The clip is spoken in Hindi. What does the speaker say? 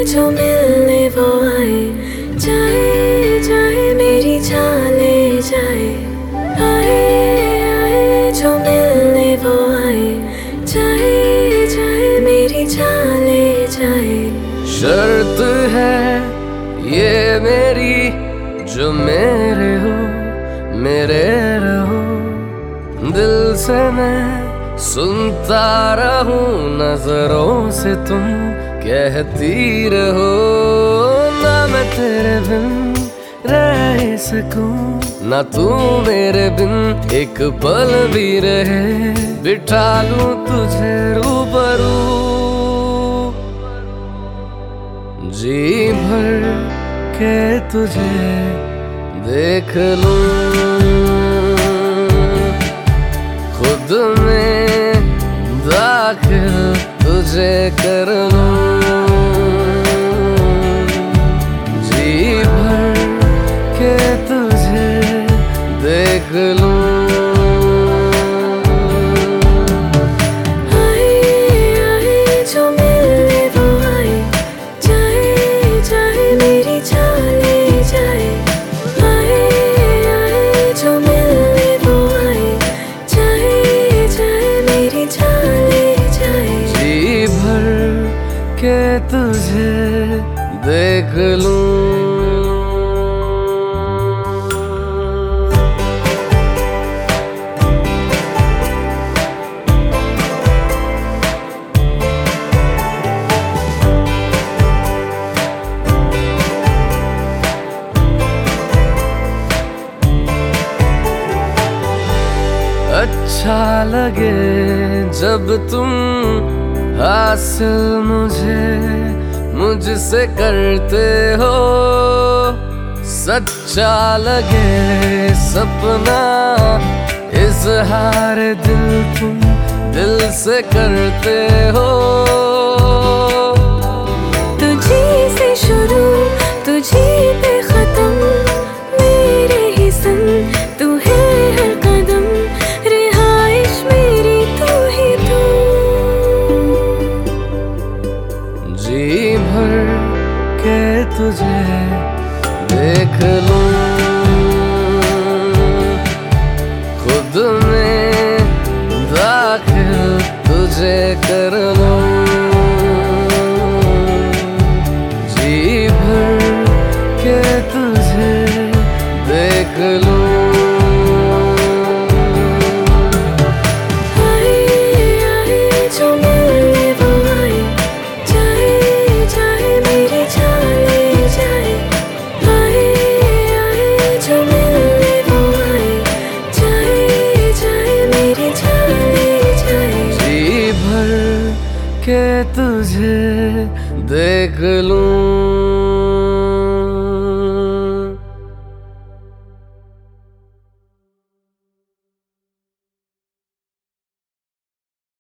जो मिलने वो आए, जाए जाए मेरी जान ले जाए। आए आए जो मिलने वो आए, जाए जाए मेरी जान ले जाए। शर्त है ये मेरी, जो मेरे हो मेरे रहो। दिल से मैं सुनता रहूं, नजरों से तुम कहती रहो। ना मैं तेरे बिन रह सकूं, ना तू मेरे बिन एक पल भी रहे। बिठा लूं तुझे रूबरू, जी भर के तुझे देख लूं। खुद में दाखिल तुझे कर लूं, जी भर के तुझे देख लूं। के तुझे देख लूं। अच्छा लगे जब तुम हासिल मुझसे करते हो। सच्चा लगे सपना इजहार दिल तुम दिल से करते हो। तुझी से शुरू तुझी पे खत्म, मेरे ही संग तू है हर कदम। रिहाइश मेरी तू ही तू, जी भर के तुझे देख लूं। खुद में दाखिल तुझे कर लूं, जी भर के तुझे देख लूं। के तुझे देख लूं।